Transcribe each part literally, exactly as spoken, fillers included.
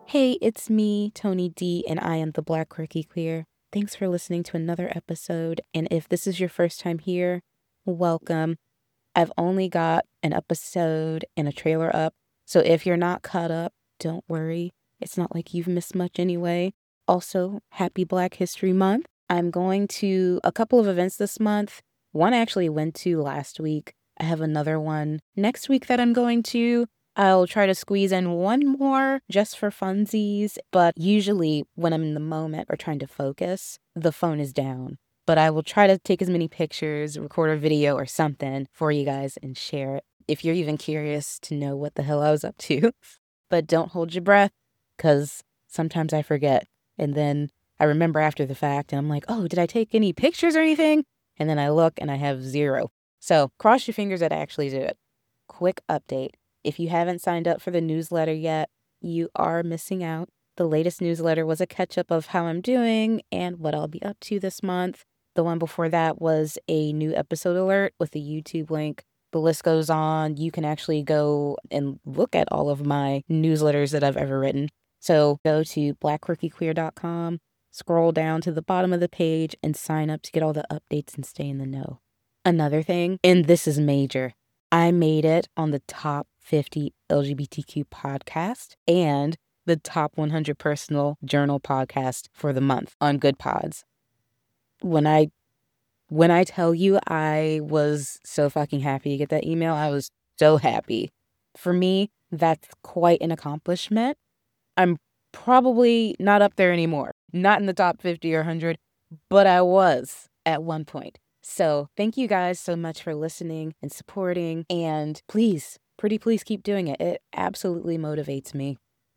Hey, it's me, Tony D, and I am the Black Quirky Queer. Thanks for listening to another episode, and if this is your first time here, welcome. I've only got an episode and a trailer up, so if you're not caught up, don't worry. It's not like you've missed much anyway. Also, happy Black History Month. I'm going to a couple of events this month. One I actually went to last week. I have another one next week that I'm going to. I'll try to squeeze in one more just for funsies, but usually when I'm in the moment or trying to focus, the phone is down. But I will try to take as many pictures, record a video or something for you guys and share it if you're even curious to know what the hell I was up to. But don't hold your breath, because sometimes I forget. And then I remember after the fact and I'm like, oh, did I take any pictures or anything? And then I look and I have zero. So cross your fingers that I actually do it. Quick update. If you haven't signed up for the newsletter yet, you are missing out. The latest newsletter was a catch-up of how I'm doing and what I'll be up to this month. The one before that was a new episode alert with a YouTube link. The list goes on. You can actually go and look at all of my newsletters that I've ever written. So go to black quirky queer dot com, scroll down to the bottom of the page, and sign up to get all the updates and stay in the know. Another thing, and this is major, I made it on the top fifty L G B T Q podcast and the top one hundred personal journal podcast for the month on Good Pods. When I when I tell you I was so fucking happy to get that email, I was so happy. For me, that's quite an accomplishment. I'm probably not up there anymore, not in the top fifty or one hundred, but I was at one point. So thank you guys so much for listening and supporting, and please, pretty please keep doing it. It absolutely motivates me.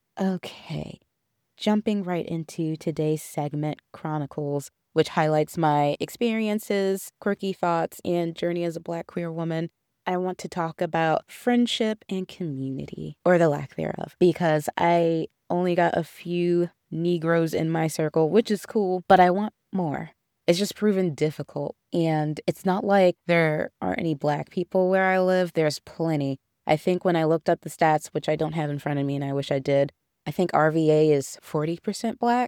Okay, jumping right into today's segment, Chronicles, which highlights my experiences, quirky thoughts, and journey as a Black queer woman. I want to talk about friendship and community, or the lack thereof, because I only got a few Negroes in my circle, which is cool, but I want more. It's just proven difficult, and it's not like there aren't any Black people where I live. There's plenty. I think when I looked up the stats, which I don't have in front of me and I wish I did, I think R V A is forty percent Black,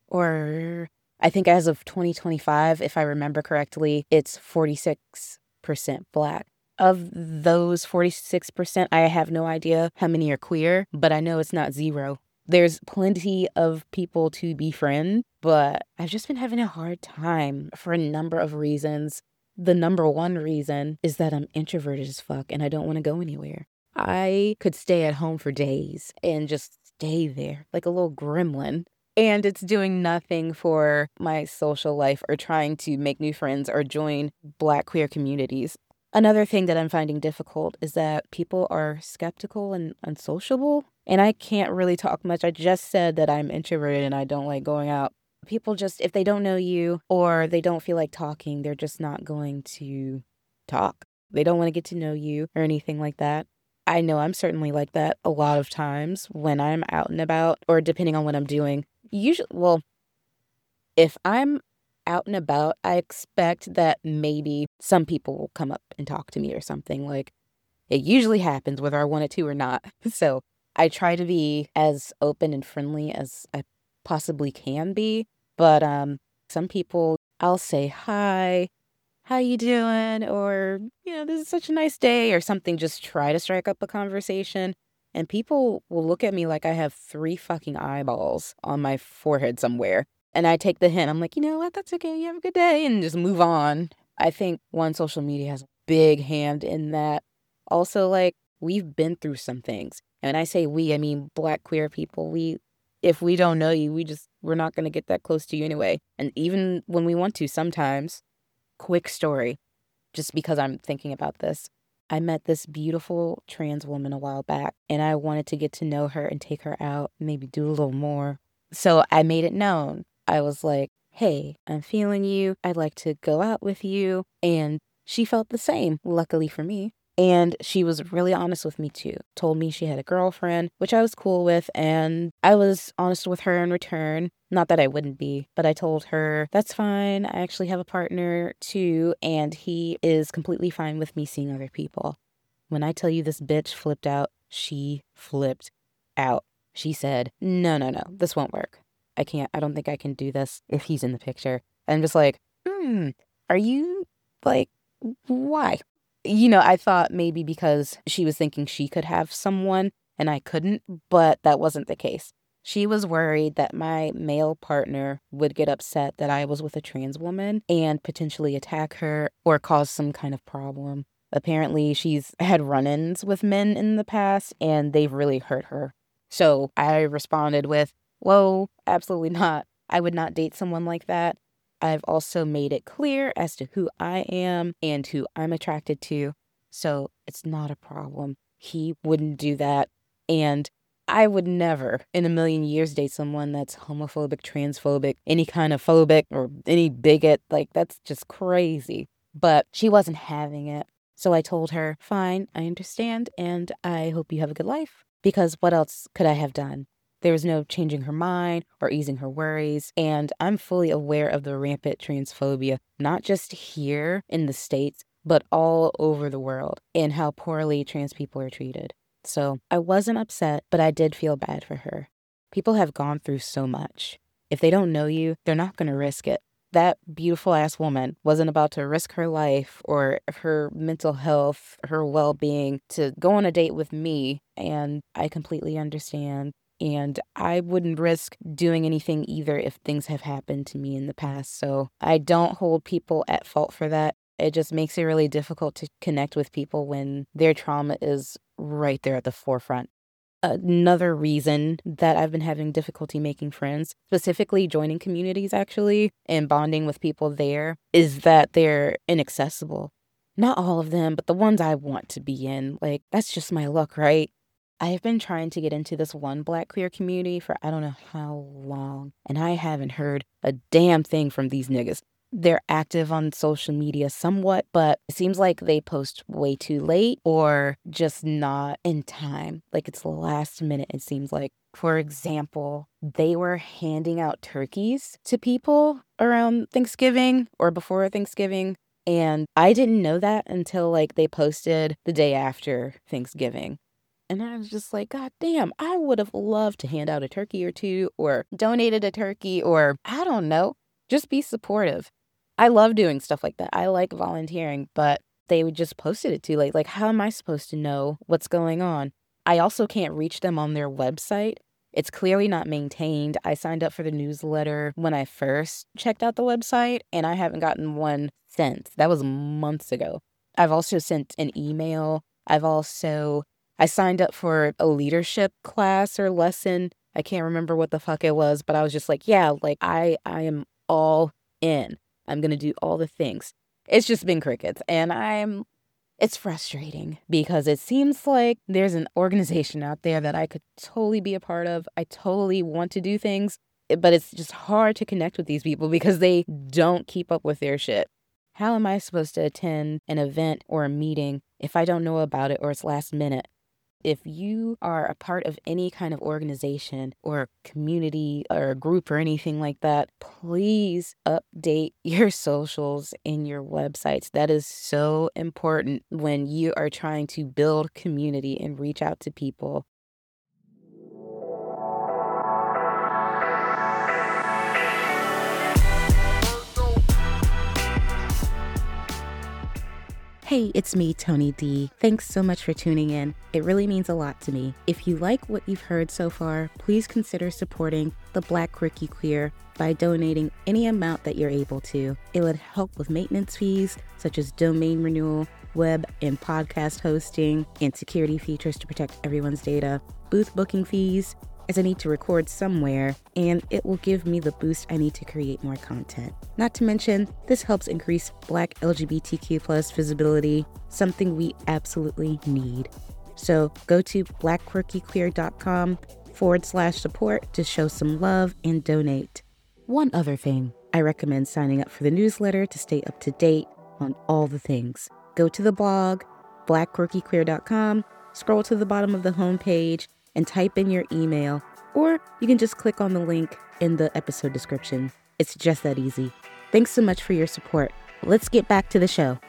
or I think as of twenty twenty-five, if I remember correctly, it's forty-six percent Black. Of those forty-six percent, I have no idea how many are queer, but I know it's not zero. There's plenty of people to befriend, but I've just been having a hard time for a number of reasons. The number one reason is that I'm introverted as fuck and I don't want to go anywhere. I could stay at home for days and just stay there like a little gremlin. And it's doing nothing for my social life or trying to make new friends or join Black queer communities. Another thing that I'm finding difficult is that people are skeptical and unsociable. And I can't really talk much. I just said that I'm introverted and I don't like going out. People just, if they don't know you or they don't feel like talking, they're just not going to talk. They don't want to get to know you or anything like that. I know I'm certainly like that a lot of times when I'm out and about, or depending on what I'm doing. Usually, well, if I'm out and about, I expect that maybe some people will come up and talk to me or something. Like, it usually happens whether I want it to or not. So I try to be as open and friendly as I possibly can be. But um, some people, I'll say, hi, how you doing? Or, you know, this is such a nice day or something. Just try to strike up a conversation. And people will look at me like I have three fucking eyeballs on my forehead somewhere. And I take the hint. I'm like, you know what? That's okay. You have a good day. And just move on. I think, one, social media has a big hand in that. Also, like, we've been through some things. And when I say we, I mean Black queer people. We, if we don't know you, we just, we're not going to get that close to you anyway. And even when we want to sometimes, quick story, just because I'm thinking about this. I met this beautiful trans woman a while back, and I wanted to get to know her and take her out, maybe do a little more. So I made it known. I was like, hey, I'm feeling you. I'd like to go out with you. And she felt the same, luckily for me. And she was really honest with me too. Told me she had a girlfriend, which I was cool with. And I was honest with her in return. Not that I wouldn't be, but I told her, that's fine. I actually have a partner too. And he is completely fine with me seeing other people. When I tell you this bitch flipped out, she flipped out. She said, no, no, no, this won't work. I can't, I don't think I can do this if he's in the picture. And I'm just like, hmm, are you, like, why? You know, I thought maybe because she was thinking she could have someone and I couldn't, but that wasn't the case. She was worried that my male partner would get upset that I was with a trans woman and potentially attack her or cause some kind of problem. Apparently, she's had run-ins with men in the past and they've really hurt her. So I responded with, whoa, absolutely not. I would not date someone like that. I've also made it clear as to who I am and who I'm attracted to. So it's not a problem. He wouldn't do that. And I would never in a million years date someone that's homophobic, transphobic, any kind of phobic or any bigot. Like, that's just crazy. But she wasn't having it. So I told her, fine, I understand, and I hope you have a good life. Because what else could I have done? There was no changing her mind or easing her worries, and I'm fully aware of the rampant transphobia, not just here in the States, but all over the world, and how poorly trans people are treated. So I wasn't upset, but I did feel bad for her. People have gone through so much. If they don't know you, they're not going to risk it. That beautiful-ass woman wasn't about to risk her life or her mental health, her well-being to go on a date with me, and I completely understand. And I wouldn't risk doing anything either if things have happened to me in the past. So I don't hold people at fault for that. It just makes it really difficult to connect with people when their trauma is right there at the forefront. Another reason that I've been having difficulty making friends, specifically joining communities actually, and bonding with people there, is that they're inaccessible. Not all of them, but the ones I want to be in. Like, that's just my luck, right? I have been trying to get into this one Black queer community for I don't know how long, and I haven't heard a damn thing from these niggas. They're active on social media somewhat, but it seems like they post way too late or just not in time. Like, it's last minute, it seems like. For example, they were handing out turkeys to people around Thanksgiving or before Thanksgiving, and I didn't know that until, like, they posted the day after Thanksgiving. And I was just like, God damn, I would have loved to hand out a turkey or two or donated a turkey or, I don't know, just be supportive. I love doing stuff like that. I like volunteering, but they would just posted it too late. Like, how am I supposed to know what's going on? I also can't reach them on their website. It's clearly not maintained. I signed up for the newsletter when I first checked out the website, and I haven't gotten one since. That was months ago. I've also sent an email. I've also, I signed up for a leadership class or lesson. I can't remember what the fuck it was, but I was just like, yeah, like, I, I am all in. I'm going to do all the things. It's just been crickets. And I'm, it's frustrating because it seems like there's an organization out there that I could totally be a part of. I totally want to do things, but it's just hard to connect with these people because they don't keep up with their shit. How am I supposed to attend an event or a meeting if I don't know about it or it's last minute? If you are a part of any kind of organization or community or a group or anything like that, please update your socials and your websites. That is so important when you are trying to build community and reach out to people. Hey, it's me, Tony D. Thanks so much for tuning in. It really means a lot to me. If you like what you've heard so far, please consider supporting the Black Quirky Queer by donating any amount that you're able to. It would help with maintenance fees, such as domain renewal, web and podcast hosting, and security features to protect everyone's data, booth booking fees, as I need to record somewhere, and it will give me the boost I need to create more content. Not to mention, this helps increase Black L G B T Q plus visibility, something we absolutely need. So go to blackquirkyqueer.com forward slash support to show some love and donate. One other thing, I recommend signing up for the newsletter to stay up to date on all the things. Go to the blog, blackquirkyqueer dot com, scroll to the bottom of the homepage, and type in your email, or you can just click on the link in the episode description. It's just that easy. Thanks so much for your support. Let's get back to the show.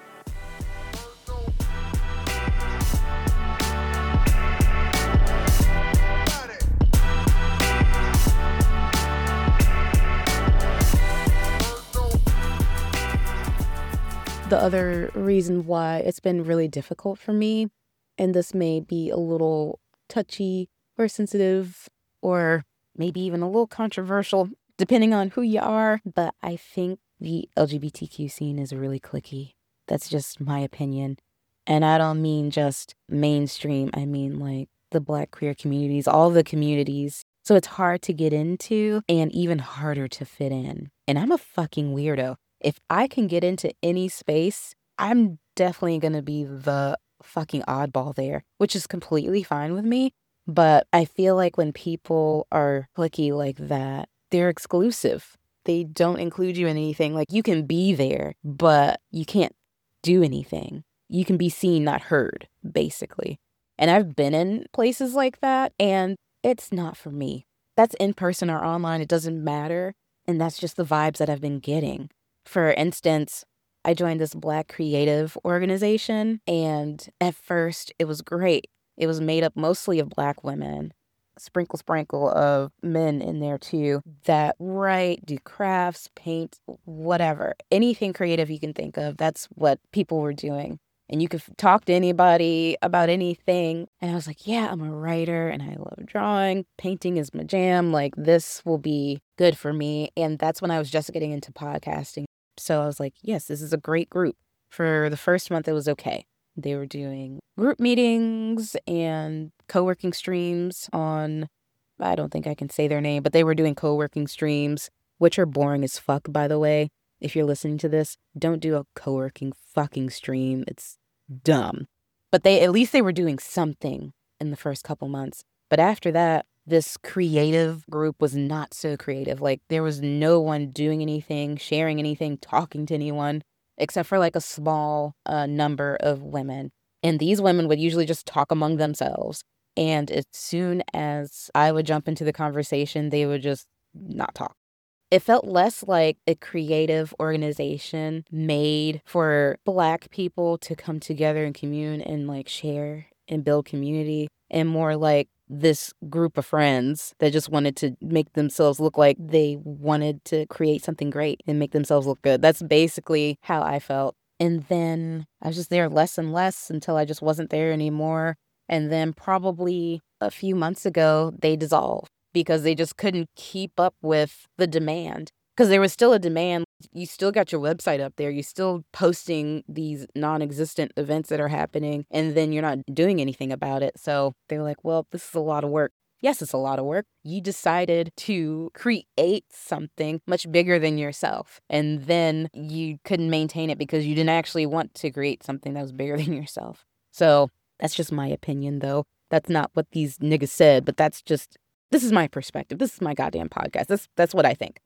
the other reason why it's been really difficult for me, and this may be a little touchy or sensitive or maybe even a little controversial, depending on who you are, but I think the L G B T Q scene is really cliquey. That's just my opinion. And I don't mean just mainstream. I mean like the Black queer communities, all the communities. So it's hard to get into and even harder to fit in. And I'm a fucking weirdo. If I can get into any space, I'm definitely going to be the fucking oddball there, which is completely fine with me. But I feel like when people are cliquey like that, they're exclusive. They don't include you in anything. Like, you can be there, but you can't do anything. You can be seen, not heard, basically. And I've been in places like that, and it's not for me. That's in person or online. It doesn't matter. And that's just the vibes that I've been getting. For instance, I joined this Black creative organization, and at first it was great. It was made up mostly of Black women, sprinkle sprinkle of men in there too, that write, do crafts, paint, whatever. Anything creative you can think of, that's what people were doing. And you could talk to anybody about anything. And I was like, yeah, I'm a writer and I love drawing. Painting is my jam. Like, this will be good for me. And that's when I was just getting into podcasting. So I was like, yes, this is a great group. For the first month, it was okay. They were doing group meetings and co-working streams on, I don't think I can say their name, but they were doing co-working streams, which are boring as fuck, by the way. If you're listening to this, don't do a co-working fucking stream. It's dumb. But they at least they were doing something in the first couple months. But after that, this creative group was not so creative. Like, there was no one doing anything, sharing anything, talking to anyone, except for like a small uh, number of women. And these women would usually just talk among themselves. And as soon as I would jump into the conversation, they would just not talk. It felt less like a creative organization made for Black people to come together and commune and like share and build community, and more like this group of friends that just wanted to make themselves look like they wanted to create something great and make themselves look good. That's basically how I felt. And then I was just there less and less until I just wasn't there anymore. And then probably a few months ago, they dissolved because they just couldn't keep up with the demand. Because there was still a demand. You still got your website up there. You're still posting these non-existent events that are happening, and then you're not doing anything about it. So they're like, well, this is a lot of work. Yes, it's a lot of work. You decided to create something much bigger than yourself, and then you couldn't maintain it because you didn't actually want to create something that was bigger than yourself. So that's just my opinion, though. That's not what these niggas said, but that's just, this is my perspective. This is my goddamn podcast. That's, that's what I think.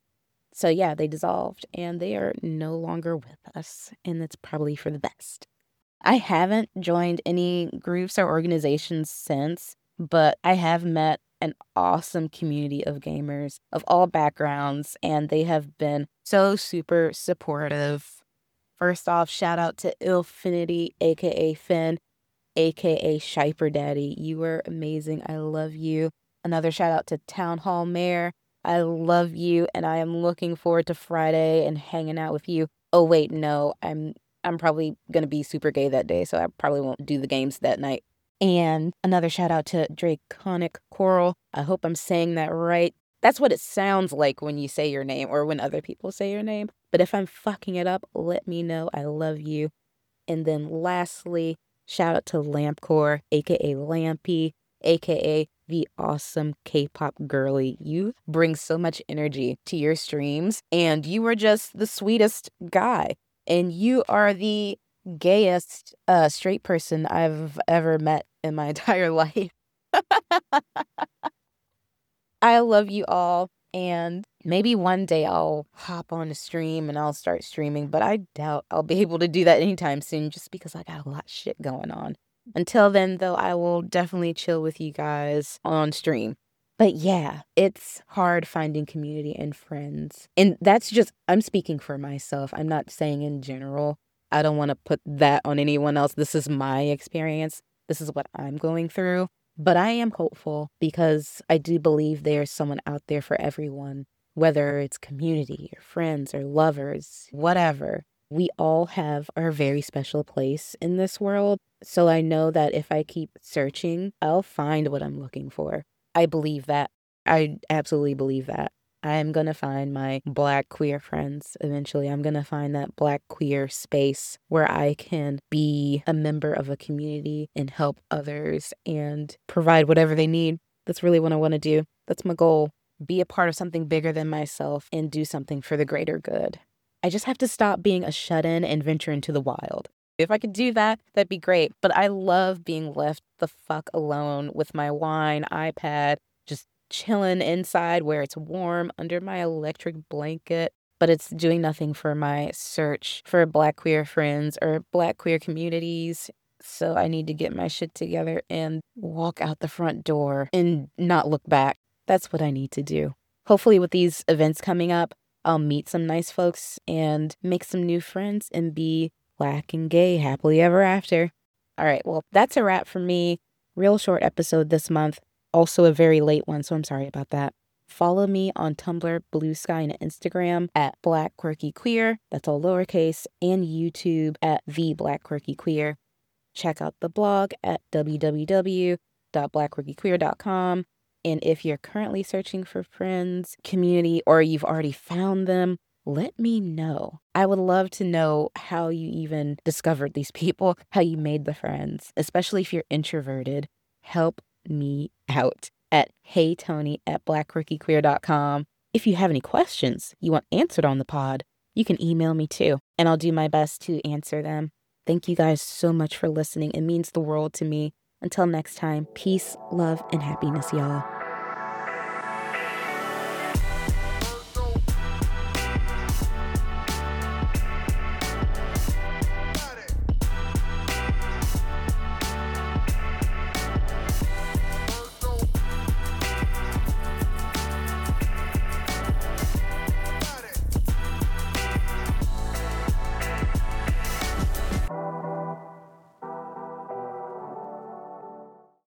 So yeah, they dissolved and they are no longer with us, and it's probably for the best. I haven't joined any groups or organizations since, but I have met an awesome community of gamers of all backgrounds, and they have been so super supportive. First off, shout out to Illfinity, aka Finn, aka Shiper Daddy. You were amazing. I love you. Another shout out to Town Hall Mayor. I love you, and I am looking forward to Friday and hanging out with you. Oh, wait, no, I'm I'm probably going to be super gay that day, so I probably won't do the games that night. And another shout out to Draconic Coral. I hope I'm saying that right. That's what it sounds like when you say your name or when other people say your name. But if I'm fucking it up, let me know. I love you. And then lastly, shout out to Lampcore, aka Lampy, aka the awesome K-pop girly. You bring so much energy to your streams, and you are just the sweetest guy. And you are the gayest uh, straight person I've ever met in my entire life. I love you all, and maybe one day I'll hop on a stream and I'll start streaming, but I doubt I'll be able to do that anytime soon just because I got a lot of shit going on. Until then, though, I will definitely chill with you guys on stream. But yeah, it's hard finding community and friends. And that's just, I'm speaking for myself. I'm not saying in general. I don't want to put that on anyone else. This is my experience. This is what I'm going through. But I am hopeful because I do believe there's someone out there for everyone, whether it's community or friends or lovers, whatever. We all have our very special place in this world. So I know that if I keep searching, I'll find what I'm looking for. I believe that. I absolutely believe that. I am going to find my Black queer friends eventually. I'm going to find that Black queer space where I can be a member of a community and help others and provide whatever they need. That's really what I want to do. That's my goal. Be a part of something bigger than myself and do something for the greater good. I just have to stop being a shut-in and venture into the wild. If I could do that, that'd be great. But I love being left the fuck alone with my wine, iPad, just chilling inside where it's warm under my electric blanket. But it's doing nothing for my search for Black queer friends or Black queer communities. So I need to get my shit together and walk out the front door and not look back. That's what I need to do. Hopefully with these events coming up, I'll meet some nice folks and make some new friends and be Black and gay happily ever after. All right, well, that's a wrap for me. Real short episode this month. Also a very late one, so I'm sorry about that. Follow me on Tumblr, Blue Sky, and Instagram at Black Quirky Queer. That's all lowercase. And YouTube at The Black Quirky Queer. Check out the blog at w w w dot black quirky queer dot com. And if you're currently searching for friends, community, or you've already found them, let me know. I would love to know how you even discovered these people, how you made the friends, especially if you're introverted. Help me out at heytony at black quirky queer dot com. If you have any questions you want answered on the pod, you can email me too, and I'll do my best to answer them. Thank you guys so much for listening. It means the world to me. Until next time, peace, love, and happiness, y'all.